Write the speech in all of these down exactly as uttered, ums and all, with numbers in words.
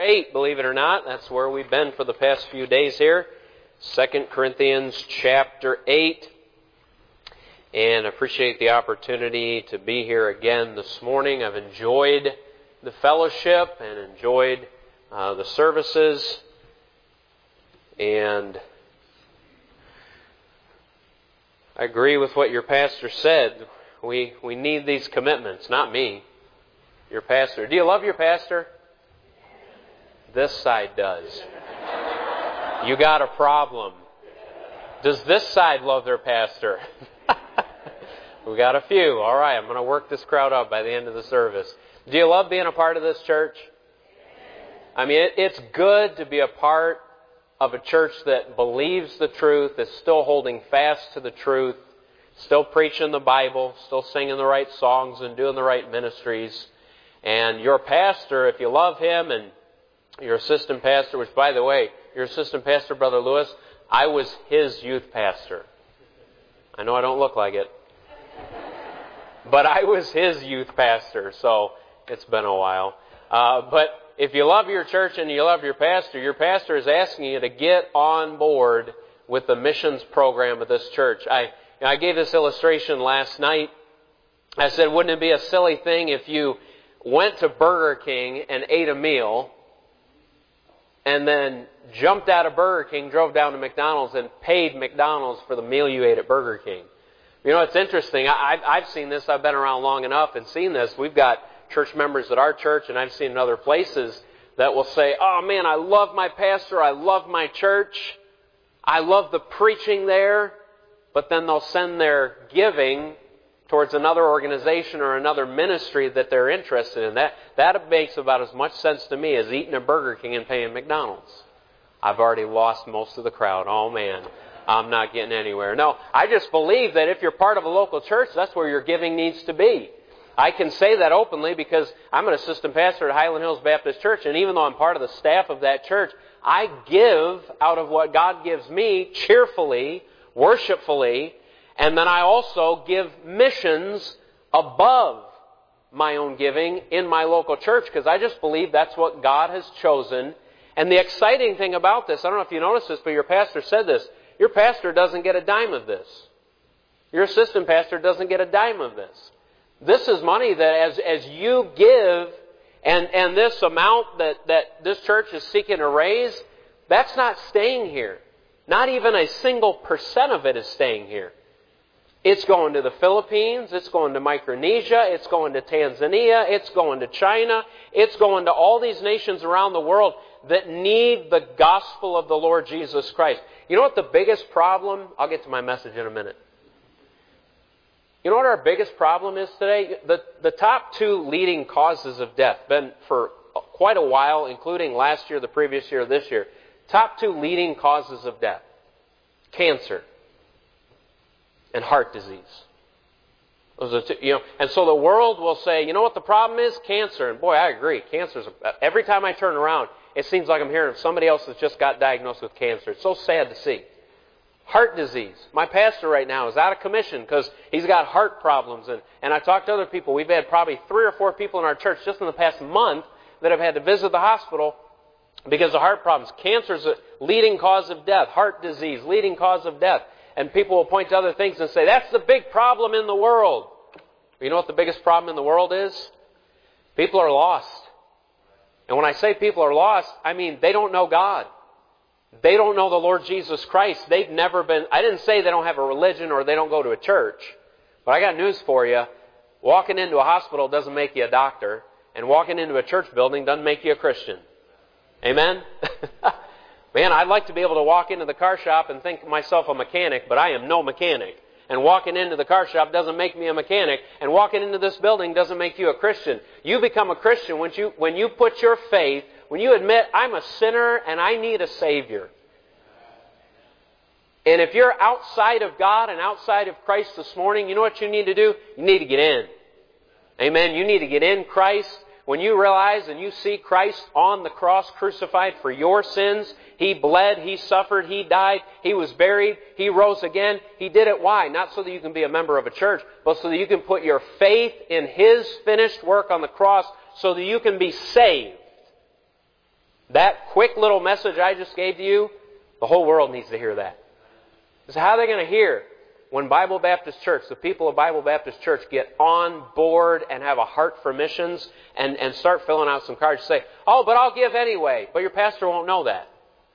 eight, believe it or not. That's where we've been for the past few days here. Second Corinthians chapter eight. And I appreciate the opportunity to be here again this morning. I've enjoyed the fellowship and enjoyed uh, the services. And I agree with what your pastor said. We we need these commitments, not me. Your pastor. Do you love your pastor? This side does. You got a problem. Does this side love their pastor? We got a few. All right, I'm going to work this crowd up by the end of the service. Do you love being a part of this church? I mean, it, it's good to be a part of a church that believes the truth, is still holding fast to the truth, still preaching the Bible, still singing the right songs and doing the right ministries. And your pastor, if you love him, and your assistant pastor, which, by the way, your assistant pastor, Brother Lewis, I was his youth pastor. I know I don't look like it. But I was his youth pastor, so it's been a while. Uh, but if you love your church and you love your pastor, your pastor is asking you to get on board with the missions program of this church. I, I gave this illustration last night. I said, wouldn't it be a silly thing if you went to Burger King and ate a meal and then jumped out of Burger King, drove down to McDonald's, and paid McDonald's for the meal you ate at Burger King? You know, it's interesting. I, I've seen this. I've been around long enough and seen this. We've got church members at our church, and I've seen in other places, that will say, oh man, I love my pastor, I love my church, I love the preaching there, but then they'll send their giving towards another organization or another ministry that they're interested in. That, that makes about as much sense to me as eating at Burger King and paying McDonald's. I've already lost most of the crowd. Oh man, I'm not getting anywhere. No, I just believe that if you're part of a local church, that's where your giving needs to be. I can say that openly because I'm an assistant pastor at Highland Hills Baptist Church, and even though I'm part of the staff of that church, I give out of what God gives me cheerfully, worshipfully, and then I also give missions above my own giving in my local church because I just believe that's what God has chosen. And the exciting thing about this, I don't know if you noticed this, but your pastor said this, your pastor doesn't get a dime of this. Your assistant pastor doesn't get a dime of this. This is money that as, as you give, and, and this amount that, that this church is seeking to raise, that's not staying here. Not even a single percent of it is staying here. It's going to the Philippines, it's going to Micronesia, it's going to Tanzania, it's going to China, it's going to all these nations around the world that need the gospel of the Lord Jesus Christ. You know what the biggest problem, I'll get to my message in a minute. You know what our biggest problem is today? The, the top two leading causes of death, been for quite a while, including last year, the previous year, this year. Top two leading causes of death. Cancer and heart disease. Those are two, you know, and so the world will say, you know what the problem is? Cancer. And boy, I agree. Cancer's, every time I turn around, it seems like I'm hearing of somebody else that's just got diagnosed with cancer. It's so sad to see. Heart disease. My pastor right now is out of commission because he's got heart problems. And, and I talked to other people. We've had probably three or four people in our church just in the past month that have had to visit the hospital because of heart problems. Cancer is a leading cause of death. Heart disease, leading cause of death. And people will point to other things and say, that's the big problem in the world. You know what the biggest problem in the world is? People are lost. And when I say people are lost, I mean they don't know God. They don't know the Lord Jesus Christ. They've never been, I didn't say they don't have a religion or they don't go to a church. But I got news for you. Walking into a hospital doesn't make you a doctor. And walking into a church building doesn't make you a Christian. Amen? Man, I'd like to be able to walk into the car shop and think myself a mechanic, but I am no mechanic. And walking into the car shop doesn't make me a mechanic. And walking into this building doesn't make you a Christian. You become a Christian when you, when you put your faith, when you admit, I'm a sinner and I need a Savior. And if you're outside of God and outside of Christ this morning, you know what you need to do? You need to get in. Amen. You need to get in Christ. When you realize and you see Christ on the cross crucified for your sins, He bled, He suffered, He died, He was buried, He rose again. He did it. Why? Not so that you can be a member of a church, but so that you can put your faith in His finished work on the cross so that you can be saved. That quick little message I just gave to you, the whole world needs to hear that. So how are they going to hear when Bible Baptist Church, the people of Bible Baptist Church, get on board and have a heart for missions and, and start filling out some cards to say, oh, but I'll give anyway. But your pastor won't know that.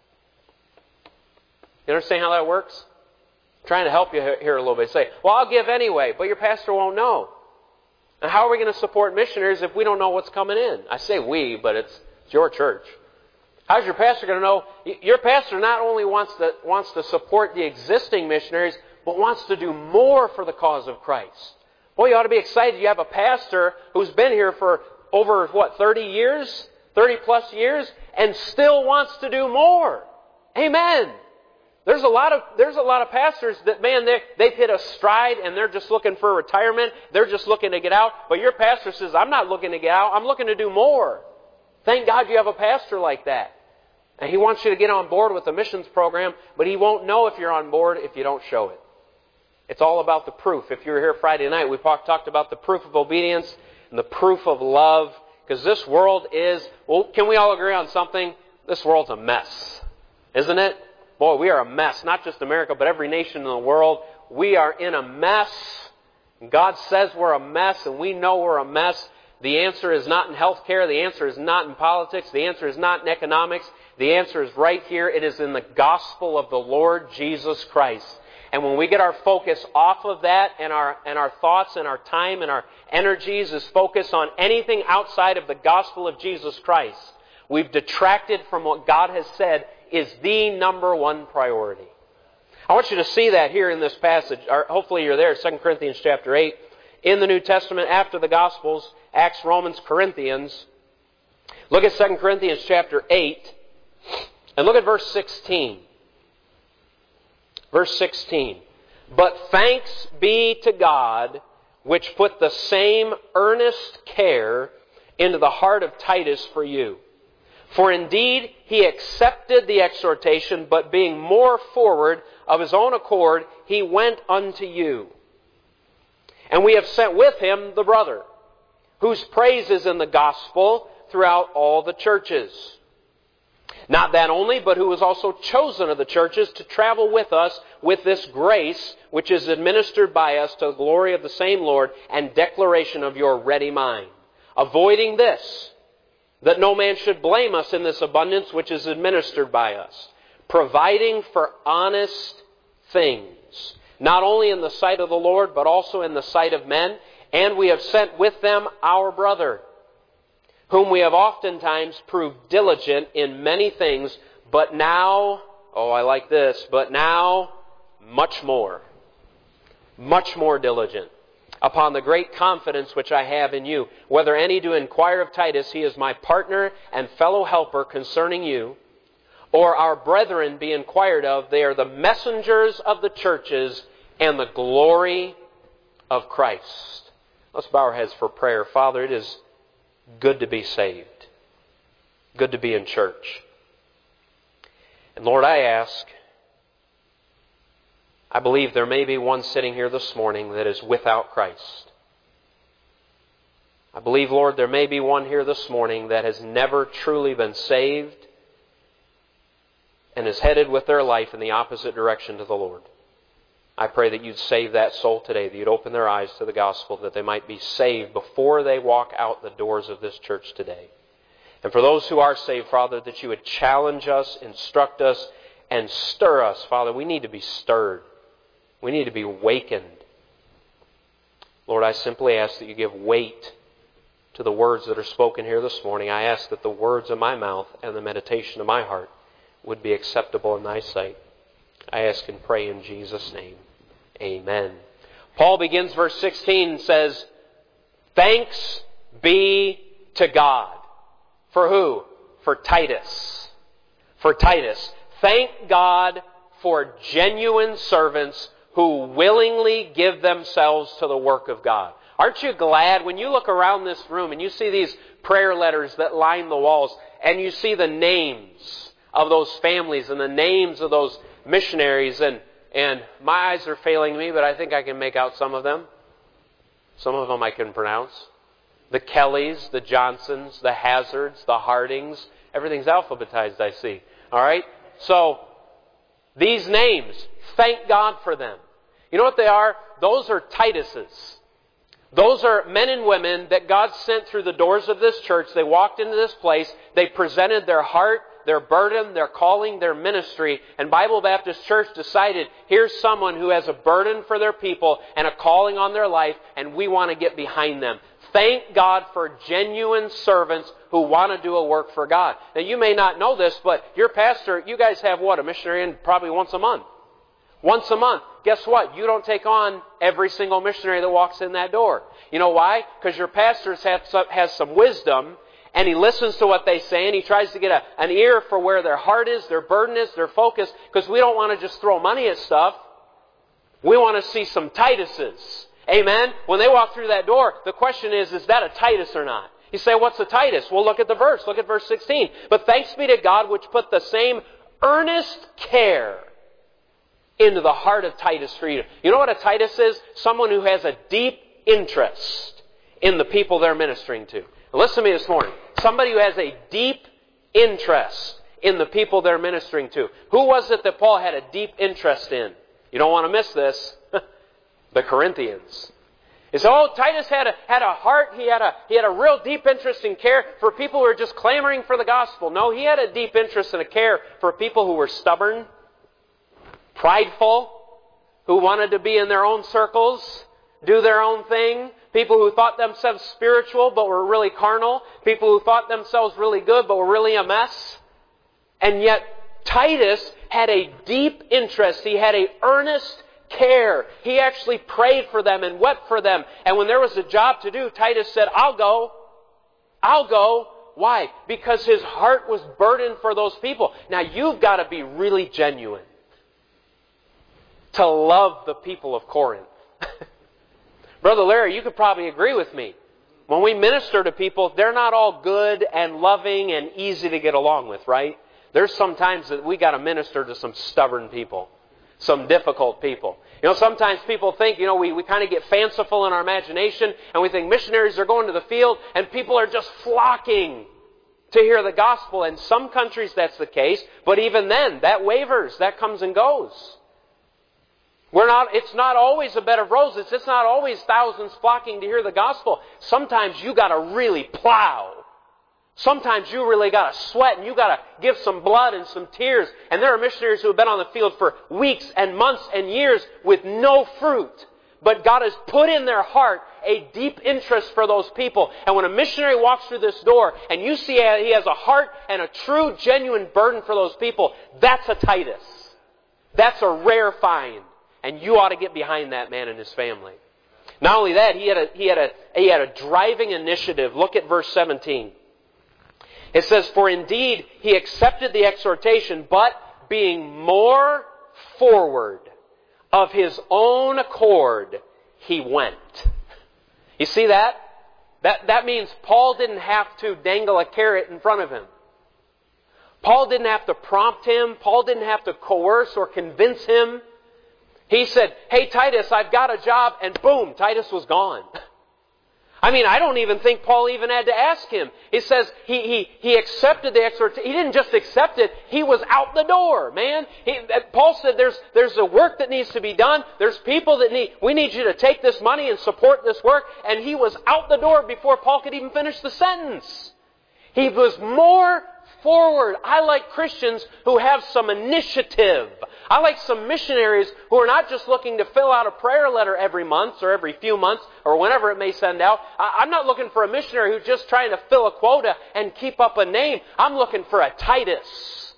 You understand how that works? I'm trying to help you here a little bit. Say, well, I'll give anyway, but your pastor won't know. And how are we going to support missionaries if we don't know what's coming in? I say we, but it's, it's your church. How's your pastor going to know? Your pastor not only wants to, wants to support the existing missionaries, but wants to do more for the cause of Christ. Boy, you ought to be excited. You have a pastor who's been here for over, what, thirty years? thirty plus years? And still wants to do more. Amen. There's a lot of there's a lot of pastors that, man, they've hit a stride and they're just looking for retirement. They're just looking to get out. But your pastor says, I'm not looking to get out. I'm looking to do more. Thank God you have a pastor like that. And he wants you to get on board with the missions program, but he won't know if you're on board if you don't show it. It's all about the proof. If you were here Friday night, we talked about the proof of obedience and the proof of love. Because this world is, well, can we all agree on something? This world's a mess. Isn't it? Boy, we are a mess. Not just America, but every nation in the world. We are in a mess. God says we're a mess, and we know we're a mess. The answer is not in healthcare. The answer is not in politics. The answer is not in economics. The answer is right here. It is in the gospel of the Lord Jesus Christ. And when we get our focus off of that, and our and our thoughts and our time and our energies is focused on anything outside of the gospel of Jesus Christ, we've detracted from what God has said is the number one priority. I want you to see that here in this passage. Or hopefully you're there, Second Corinthians chapter eight. In the New Testament, after the Gospels, Acts, Romans, Corinthians. Look at Second Corinthians chapter eight, and look at verse sixteen. Verse sixteen. But thanks be to God, which put the same earnest care into the heart of Titus for you. For indeed he accepted the exhortation, but being more forward of his own accord, he went unto you. And we have sent with him the brother, whose praise is in the gospel throughout all the churches. Not that only, but who was also chosen of the churches to travel with us with this grace, which is administered by us to the glory of the same Lord and declaration of your ready mind. Avoiding this, that no man should blame us in this abundance which is administered by us, providing for honest things, not only in the sight of the Lord, but also in the sight of men. And we have sent with them our brother, whom we have oftentimes proved diligent in many things, but now, oh, I like this, but now much more, much more diligent, upon the great confidence which I have in you. Whether any do inquire of Titus, he is my partner and fellow helper concerning you, or our brethren be inquired of, they are the messengers of the churches and the glory of Christ. Let's bow our heads for prayer. Father, it is good to be saved. Good to be in church. And Lord, I ask, I believe there may be one sitting here this morning that is without Christ. I believe, Lord, there may be one here this morning that has never truly been saved and is headed with their life in the opposite direction to the Lord. I pray that you'd save that soul today, that you'd open their eyes to the gospel, that they might be saved before they walk out the doors of this church today. And for those who are saved, Father, that you would challenge us, instruct us, and stir us. Father, we need to be stirred. We need to be wakened. Lord, I simply ask that you give weight to the words that are spoken here this morning. I ask that the words of my mouth and the meditation of my heart would be acceptable in thy sight. I ask and pray in Jesus' name. Amen. Paul begins verse sixteen and says, thanks be to God. For who? For Titus. For Titus. Thank God for genuine servants who willingly give themselves to the work of God. Aren't you glad when you look around this room and you see these prayer letters that line the walls and you see the names of those families and the names of those missionaries, and and my eyes are failing me, but I think I can make out some of them. Some of them I can pronounce. The Kellys, the Johnsons, the Hazards, the Hardings, Everything's alphabetized, I see. All right? So, these names, thank God for them. You know what they are? Those are Tituses. Those are men and women that God sent through the doors of this church. They walked into this place. They presented their heart, their burden, their calling, their ministry. And Bible Baptist Church decided, here's someone who has a burden for their people and a calling on their life, and we want to get behind them. Thank God for genuine servants who want to do a work for God. Now, you may not know this, but your pastor, you guys have what? A missionary in probably once a month. Once a month. Guess what? You don't take on every single missionary that walks in that door. You know why? Because your pastor has some wisdom, and he listens to what they say, and he tries to get a, an ear for where their heart is, their burden is, their focus, because we don't want to just throw money at stuff. We want to see some Tituses. Amen? When they walk through that door, the question is, is that a Titus or not? You say, what's a Titus? Well, look at the verse. Look at verse sixteen. But thanks be to God which put the same earnest care into the heart of Titus for you. You know what a Titus is? Someone who has a deep interest in the people they're ministering to. Now listen to me this morning. Somebody who has a deep interest in the people they're ministering to. Who was it that Paul had a deep interest in? You don't want to miss this. The Corinthians. You say, oh, Titus had a, had a heart, he had a, he had a real deep interest and care for people who were just clamoring for the gospel. No, he had a deep interest and a care for people who were stubborn, prideful, who wanted to be in their own circles, do their own thing, people who thought themselves spiritual but were really carnal, people who thought themselves really good but were really a mess. And yet Titus had a deep interest. He had an earnest care. He actually prayed for them and wept for them. And when there was a job to do, Titus said, I'll go. I'll go. Why? Because his heart was burdened for those people. Now you've got to be really genuine to love the people of Corinth. Brother Larry, you could probably agree with me. When we minister to people, they're not all good and loving and easy to get along with, right? There's some times that we got to minister to some stubborn people, some difficult people. You know, sometimes people think, you know, we, we kind of get fanciful in our imagination and we think missionaries are going to the field and people are just flocking to hear the gospel. In some countries that's the case, but even then, that wavers, that comes and goes. We're not, it's not always a bed of roses. It's not always thousands flocking to hear the gospel. Sometimes you got to really plow. Sometimes you really got to sweat and you got to give some blood and some tears. And there are missionaries who have been on the field for weeks and months and years with no fruit. But God has put in their heart a deep interest for those people. And when a missionary walks through this door and you see he has a heart and a true, genuine burden for those people, that's a Titus. That's a rare find. And you ought to get behind that man and his family. Not only that, he had a, he had a, he had a driving initiative. Look at verse seventeen. It says, for indeed he accepted the exhortation, but being more forward of his own accord, he went. You see that? That, that means Paul didn't have to dangle a carrot in front of him. Paul didn't have to prompt him. Paul didn't have to coerce or convince him. He said, hey Titus, I've got a job, and boom, Titus was gone. I mean, I don't even think Paul even had to ask him. He says he he he accepted the exhortation. He didn't just accept it, he was out the door, man. He, Paul said there's there's a work that needs to be done. There's people that need, we need you to take this money and support this work. And he was out the door before Paul could even finish the sentence. He was more forward. I like Christians who have some initiative. I like some missionaries who are not just looking to fill out a prayer letter every month or every few months or whenever it may send out. I'm not looking for a missionary who's just trying to fill a quota and keep up a name. I'm looking for a Titus.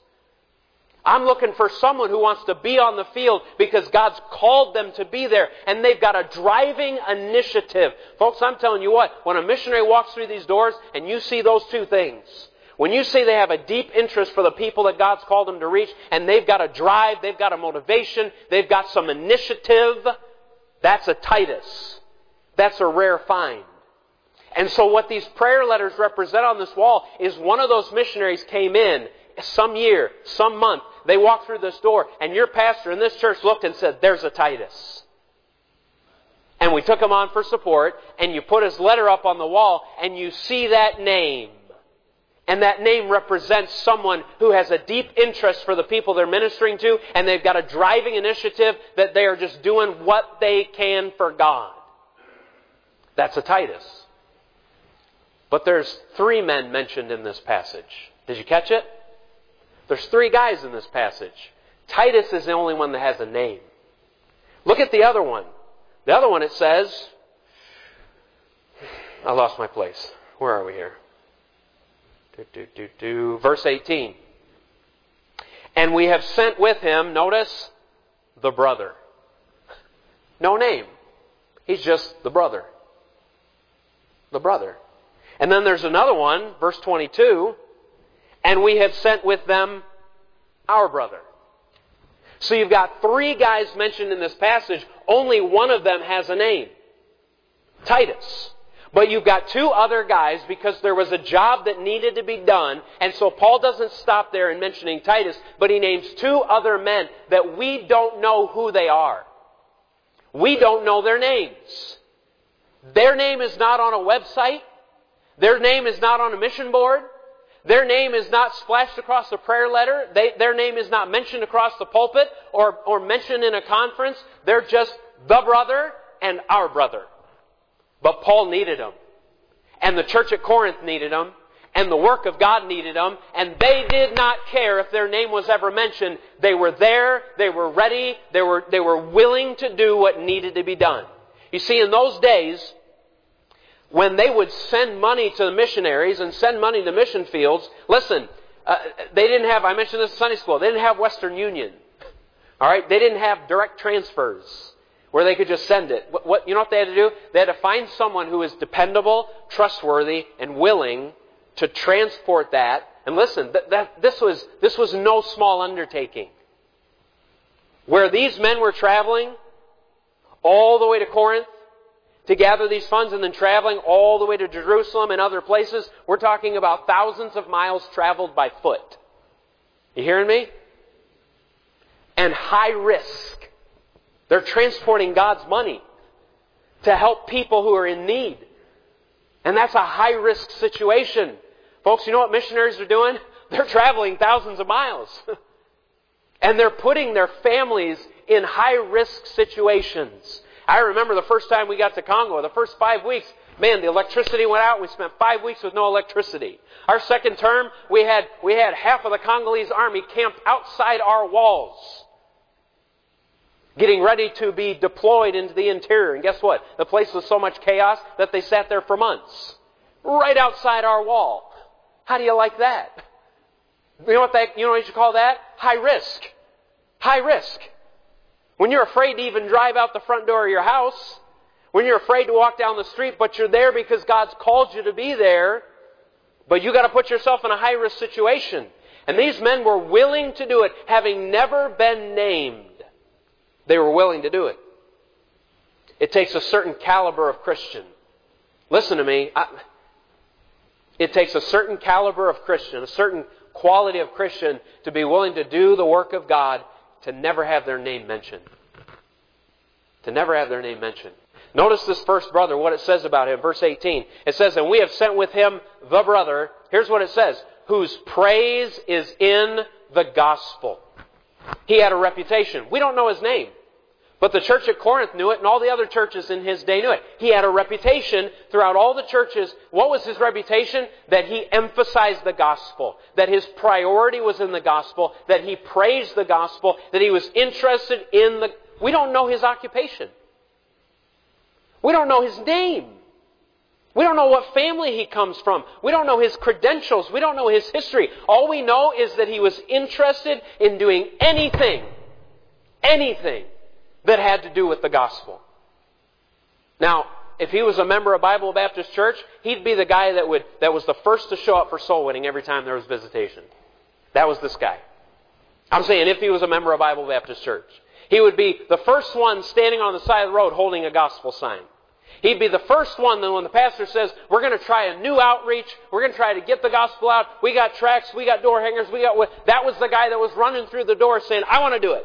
I'm looking for someone who wants to be on the field because God's called them to be there and they've got a driving initiative. Folks, I'm telling you what, when a missionary walks through these doors and you see those two things, when you see they have a deep interest for the people that God's called them to reach, and they've got a drive, they've got a motivation, they've got some initiative, that's a Titus. That's a rare find. And so what these prayer letters represent on this wall is one of those missionaries came in some year, some month, they walked through this door, and your pastor in this church looked and said, there's a Titus. And we took him on for support, and you put his letter up on the wall, and you see that name. And that name represents someone who has a deep interest for the people they're ministering to, and they've got a driving initiative that they are just doing what they can for God. That's a Titus. But there's three men mentioned in this passage. Did you catch it? There's three guys in this passage. Titus is the only one that has a name. Look at the other one. The other one, it says, I lost my place. Where are we here? Do, do, do, do. Verse eighteen. And we have sent with him, notice, the brother. No name. He's just the brother. The brother. And then there's another one, verse twenty-two. And we have sent with them our brother. So you've got three guys mentioned in this passage. Only one of them has a name. Titus. But you've got two other guys because there was a job that needed to be done. And so Paul doesn't stop there in mentioning Titus, but he names two other men that we don't know who they are. We don't know their names. Their name is not on a website. Their name is not on a mission board. Their name is not splashed across a prayer letter. They, their name is not mentioned across the pulpit or, or mentioned in a conference. They're just the brother and our brother. But Paul needed them. And the church at Corinth needed them. And the work of God needed them. And they did not care if their name was ever mentioned. They were there. They were ready. They were, they were willing to do what needed to be done. You see, in those days, when they would send money to the missionaries and send money to mission fields, listen, uh, they didn't have, I mentioned this in Sunday school, they didn't have Western Union. All right? They didn't have direct transfers where they could just send it. What, what, you know what they had to do? They had to find someone who was dependable, trustworthy, and willing to transport that. And listen, that, that, this was, this was no small undertaking. Where these men were traveling all the way to Corinth to gather these funds and then traveling all the way to Jerusalem and other places, we're talking about thousands of miles traveled by foot. You hearing me? And high risk. They're transporting God's money to help people who are in need. And that's a high risk situation. Folks, you know what missionaries are doing? They're traveling thousands of miles. And they're putting their families in high risk situations. I remember the first time we got to Congo, the first five weeks, man, the electricity went out. We spent five weeks with no electricity. Our second term, we had, we had half of the Congolese army camped outside our walls, getting ready to be deployed into the interior. And guess what? The place was so much chaos that they sat there for months, right outside our wall. How do you like that? You know what that, you know what you should call that? High risk. High risk. When you're afraid to even drive out the front door of your house, when you're afraid to walk down the street, but you're there because God's called you to be there, but you got to put yourself in a high risk situation. And these men were willing to do it, having never been named. They were willing to do it. It takes a certain caliber of Christian. Listen to me. I, it takes a certain caliber of Christian, a certain quality of Christian to be willing to do the work of God, to never have their name mentioned. To never have their name mentioned. Notice this first brother, what it says about him. Verse eighteen. It says, and we have sent with him the brother. Here's what it says. Whose praise is in the gospel. He had a reputation. We don't know his name. But the church at Corinth knew it, and all the other churches in his day knew it. He had a reputation throughout all the churches. What was his reputation? That he emphasized the gospel. That his priority was in the gospel. That he praised the gospel. That he was interested in the... We don't know his occupation. We don't know his name. We don't know what family he comes from. We don't know his credentials. We don't know his history. All we know is that he was interested in doing anything, anything that had to do with the gospel. Now, if he was a member of Bible Baptist Church, he'd be the guy that would that was the first to show up for soul winning every time there was visitation. That was this guy. I'm saying if he was a member of Bible Baptist Church. He would be the first one standing on the side of the road holding a gospel sign. He'd be the first one that when the pastor says, we're going to try a new outreach, we're going to try to get the gospel out, we got tracts, we got door hangers, we got... That was the guy that was running through the door saying, I want to do it.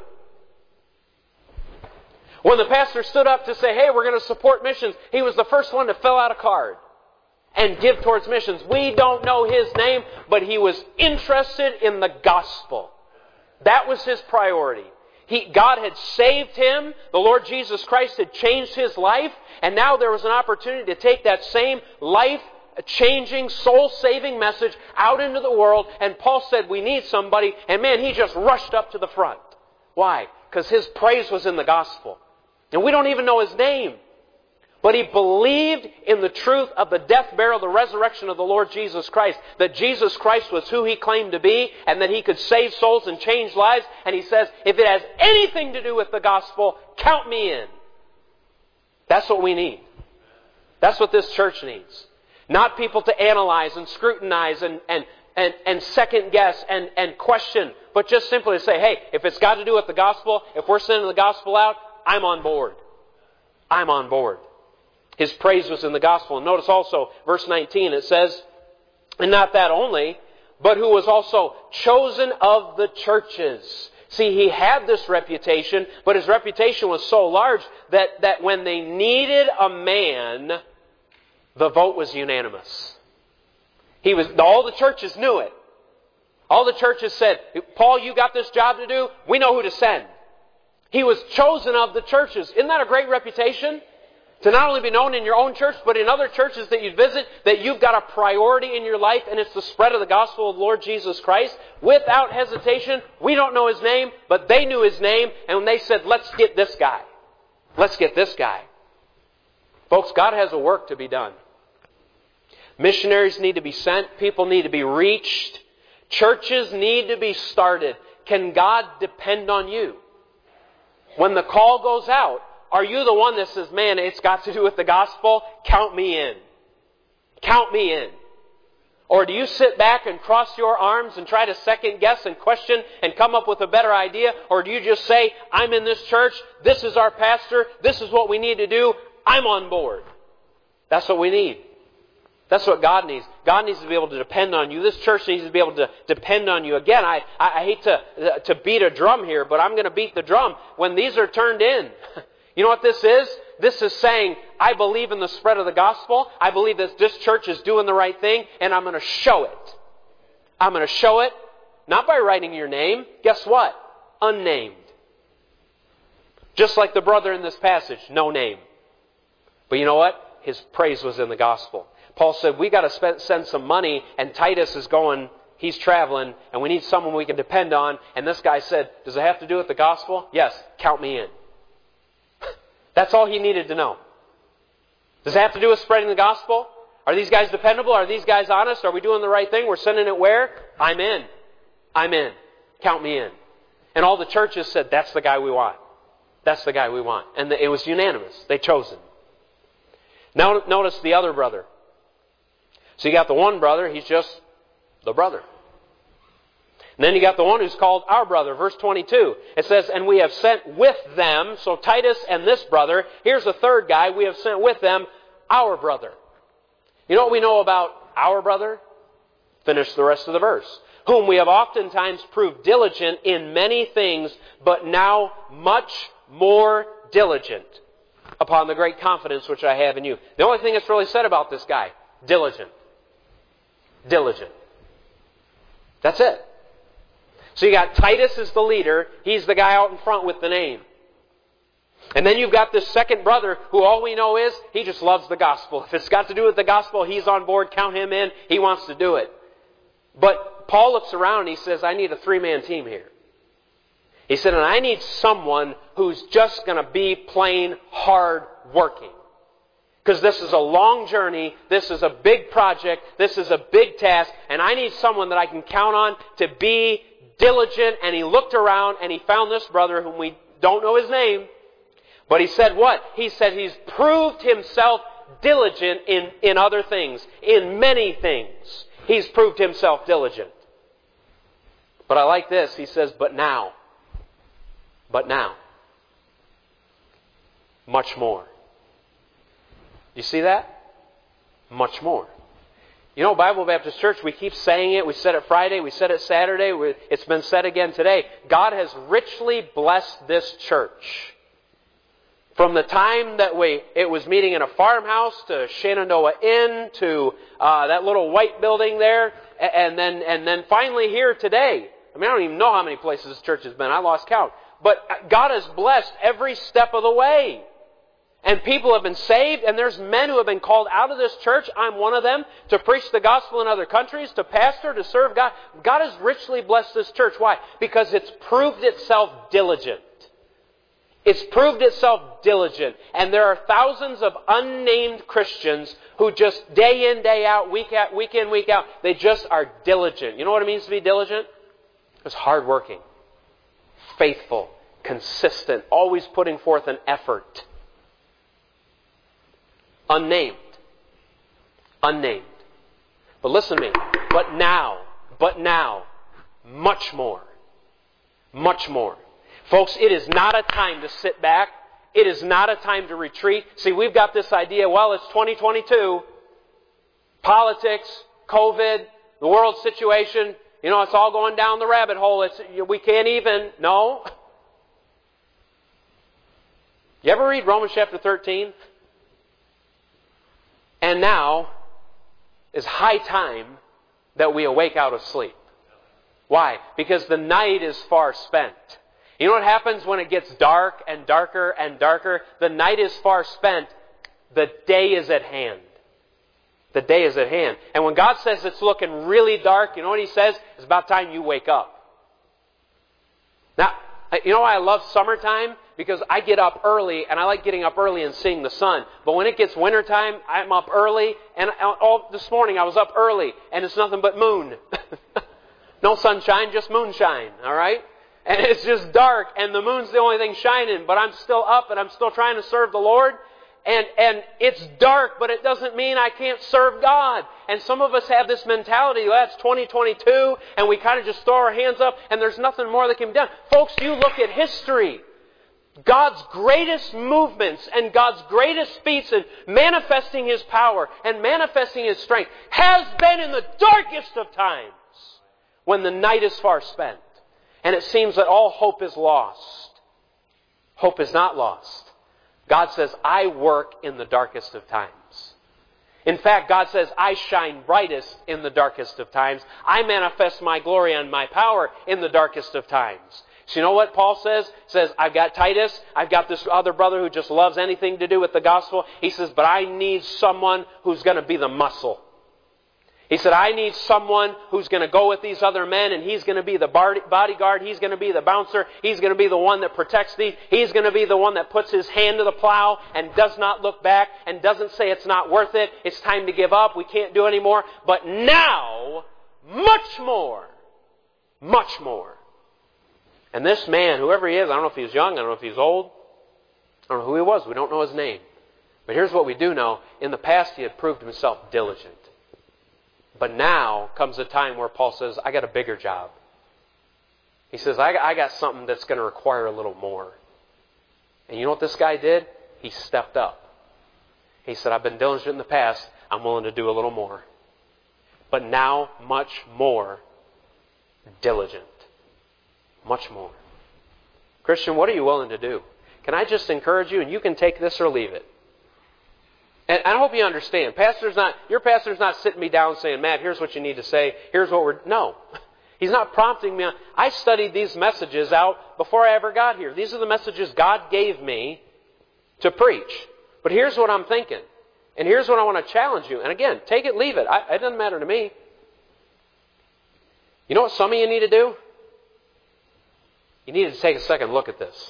When the pastor stood up to say, hey, we're going to support missions, he was the first one to fill out a card. and give towards missions. We don't know his name, but he was interested in the gospel. That was his priority. He, God had saved him. The Lord Jesus Christ had changed his life. And now there was an opportunity to take that same life-changing, soul-saving message out into the world. And Paul said, we need somebody. And man, he just rushed up to the front. Why? Because his praise was in the gospel. And we don't even know his name. But he believed in the truth of the death, burial, the resurrection of the Lord Jesus Christ. That Jesus Christ was who he claimed to be, and that he could save souls and change lives. And he says, if it has anything to do with the gospel, count me in. That's what we need. That's what this church needs. Not people to analyze and scrutinize and, and, and, and second guess and, and question, but just simply to say, hey, if it's got to do with the gospel, if we're sending the gospel out, I'm on board. I'm on board. His praise was in the gospel. And notice also, verse nineteen, it says, and not that only, but who was also chosen of the churches. See, he had this reputation, but his reputation was so large that, that when they needed a man, the vote was unanimous. He was, all the churches knew it. All the churches said, Paul, you got this job to do? We know who to send. He was chosen of the churches. Isn't that a great reputation? To not only be known in your own church, but in other churches that you visit, that you've got a priority in your life, and it's the spread of the gospel of the Lord Jesus Christ. Without hesitation, we don't know his name, but they knew his name, and they said, let's get this guy. Let's get this guy. Folks, God has a work to be done. Missionaries need to be sent. People need to be reached. Churches need to be started. Can God depend on you? When the call goes out, are you the one that says, man, it's got to do with the gospel? Count me in. Count me in. Or do you sit back and cross your arms and try to second guess and question and come up with a better idea? Or do you just say, I'm in this church, this is our pastor, this is what we need to do, I'm on board. That's what we need. That's what God needs. God needs to be able to depend on you. This church needs to be able to depend on you. Again, I, I hate to, to beat a drum here, but I'm going to beat the drum when these are turned in. You know what this is? This is saying, I believe in the spread of the gospel. I believe that this church is doing the right thing, and I'm going to show it. I'm going to show it, not by writing your name. Guess what? Unnamed. Just like the brother in this passage, no name. But you know what? His praise was in the gospel. Paul said, we got to spend, send some money, and Titus is going, he's traveling, and we need someone we can depend on. And this guy said, does it have to do with the gospel? Yes, count me in. That's all he needed to know. Does it have to do with spreading the gospel? Are these guys dependable? Are these guys honest? Are we doing the right thing? We're sending it where? I'm in. I'm in. Count me in. And all the churches said, that's the guy we want. That's the guy we want. And it was unanimous. They chose him. Now notice the other brother. So you got the one brother, he's just the brother. And then you got the one who's called our brother. Verse twenty-two. It says, and we have sent with them, so Titus and this brother. Here's a third guy. We have sent with them our brother. You know what we know about our brother? Finish the rest of the verse. Whom we have oftentimes proved diligent in many things, but now much more diligent upon the great confidence which I have in you. The only thing that's really said about this guy, diligent. Diligent. That's it. So you got Titus as the leader. He's the guy out in front with the name. And then you've got this second brother who all we know is he just loves the gospel. If it's got to do with the gospel, he's on board. Count him in. He wants to do it. But Paul looks around and he says, I need a three-man team here. He said, and I need someone who's just going to be plain hard working. Because this is a long journey, this is a big project, this is a big task, and I need someone that I can count on to be diligent. And he looked around and he found this brother whom we don't know his name. But he said what? He said he's proved himself diligent in, in other things. In many things. He's proved himself diligent. But I like this. He says, but now. But now. Much more. You see that? Much more. You know, Bible Baptist Church, we keep saying it. We said it Friday. We said it Saturday. We, it's been said again today. God has richly blessed this church From the time that we it was meeting in a farmhouse to Shenandoah Inn to uh, that little white building there, and then and then finally here today. I mean, I don't even know how many places this church has been. I lost count. But God has blessed every step of the way. And people have been saved, and there's men who have been called out of this church. I'm one of them, to preach the gospel in other countries, to pastor, to serve God. God has richly blessed this church. Why? Because it's proved itself diligent. It's proved itself diligent. And there are thousands of unnamed Christians who just day in, day out, week out, week in, week out, they just are diligent. You know what it means to be diligent? It's hardworking, faithful, consistent, always putting forth an effort. Unnamed. Unnamed. But listen to me. But now, but now, much more. Much more. Folks, it is not a time to sit back. It is not a time to retreat. See, we've got this idea, well, it's twenty twenty-two. Politics, COVID, the world situation, you know, it's all going down the rabbit hole. It's, we can't even, no. You ever read Romans chapter thirteen? And now is high time that we awake out of sleep. Why? Because the night is far spent. You know what happens when it gets dark and darker and darker? The night is far spent. The day is at hand. The day is at hand. And when God says it's looking really dark, you know what He says? It's about time you wake up. Now, you know why I love summertime? Because I get up early, and I like getting up early and seeing the sun. But when it gets wintertime, I'm up early, and all, this morning I was up early, and it's nothing but moon. No sunshine, just moonshine, all right? And it's just dark, and the moon's the only thing shining, but I'm still up, and I'm still trying to serve the Lord. And, and it's dark, but it doesn't mean I can't serve God. And some of us have this mentality, well, that's twenty twenty-two, and we kind of just throw our hands up, and there's nothing more that can be done. Folks, you look at history. God's greatest movements and God's greatest feats in manifesting His power and manifesting His strength has been in the darkest of times, when the night is far spent. And it seems that all hope is lost. Hope is not lost. God says, I work in the darkest of times. In fact, God says, I shine brightest in the darkest of times. I manifest my glory and my power in the darkest of times. So you know what Paul says? He says, I've got Titus. I've got this other brother who just loves anything to do with the gospel. He says, but I need someone who's going to be the muscle. He said, I need someone who's going to go with these other men, and he's going to be the bodyguard. He's going to be the bouncer. He's going to be the one that protects these. He's going to be the one that puts his hand to the plow and does not look back and doesn't say it's not worth it. It's time to give up. We can't do anymore. But now, much more. Much more. And this man, whoever he is, I don't know if he's young, I don't know if he's old. I don't know who he was. We don't know his name. But here's what we do know. In the past, he had proved himself diligent. But now comes a time where Paul says, I got a bigger job. He says, I got, I got something that's going to require a little more. And you know what this guy did? He stepped up. He said, I've been diligent in the past. I'm willing to do a little more. But now, much more diligent. Much more. Christian, what are you willing to do? Can I just encourage you, and you can take this or leave it. And I hope you understand. Pastor's not, your pastor's not sitting me down saying, Matt, here's what you need to say. Here's what we're... No. He's not prompting me. I studied these messages out before I ever got here. These are the messages God gave me to preach. But here's what I'm thinking. And here's what I want to challenge you. And again, take it, leave it. I, it doesn't matter to me. You know what some of you need to do? You need to take a second look at this.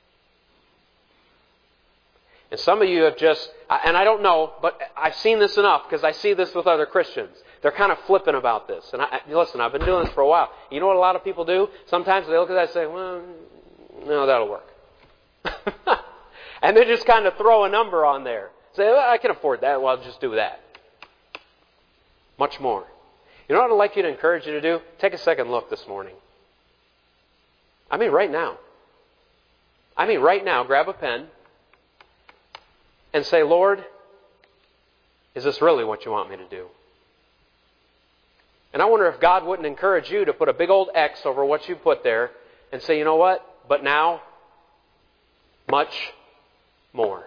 And some of you have just, and I don't know, but I've seen this enough because I see this with other Christians. They're kind of flippant about this. And I, listen, I've been doing this for a while. You know what a lot of people do? Sometimes they look at that and say, well, no, that'll work. And they just kind of throw a number on there. Say, well, I can afford that. Well, I'll just do that. Much more. You know what I'd like you to encourage you to do? Take a second look this morning. I mean, right now. I mean, right now, grab a pen. And say, Lord, is this really what you want me to do? And I wonder if God wouldn't encourage you to put a big old X over what you put there and say, you know what? But now, much more.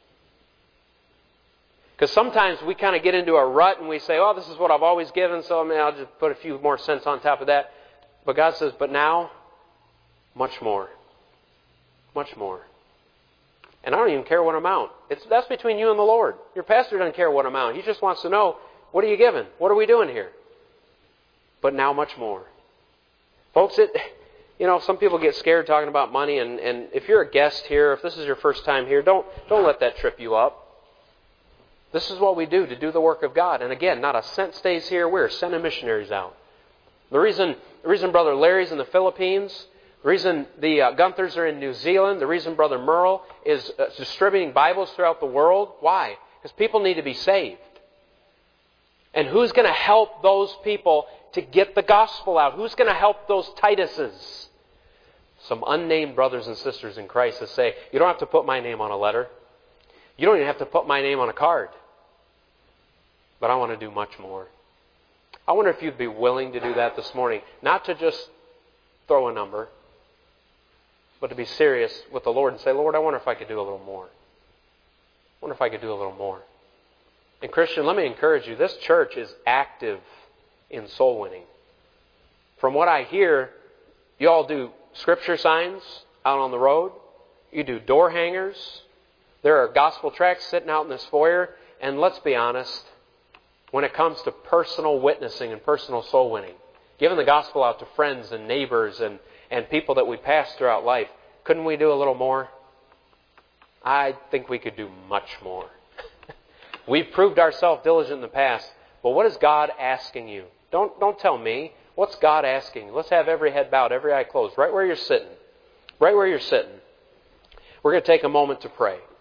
Because sometimes we kind of get into a rut and we say, oh, this is what I've always given, so I mean, I'll just put a few more cents on top of that. But God says, but now, much more. Much more. And I don't even care what amount. It's, that's between you and the Lord. Your pastor doesn't care what amount. He just wants to know, what are you giving? What are we doing here? But now much more. Folks, it, you know, some people get scared talking about money, and, and if you're a guest here, if this is your first time here, don't, don't let that trip you up. This is what we do to do the work of God. And again, not a cent stays here. We're sending missionaries out. The reason, the reason Brother Larry's in the Philippines, the reason the uh, Gunthers are in New Zealand, the reason Brother Merle is uh, distributing Bibles throughout the world, why? Because people need to be saved. And who's going to help those people to get the gospel out? Who's going to help those Tituses? Some unnamed brothers and sisters in Christ that say, you don't have to put my name on a letter. You don't even have to put my name on a card. But I want to do much more. I wonder if you'd be willing to do that this morning. Not to just throw a number, but to be serious with the Lord and say, Lord, I wonder if I could do a little more. I wonder if I could do a little more. And Christian, let me encourage you, this church is active in soul winning. From what I hear, you all do scripture signs out on the road. You do door hangers. There are gospel tracts sitting out in this foyer. And let's be honest, when it comes to personal witnessing and personal soul winning, giving the gospel out to friends and neighbors and, and people that we pass throughout life, couldn't we do a little more? I think we could do much more. We've proved ourselves diligent in the past, but what is God asking you? Don't, don't tell me. What's God asking? Let's have every head bowed, every eye closed, right where you're sitting. Right where you're sitting. We're going to take a moment to pray.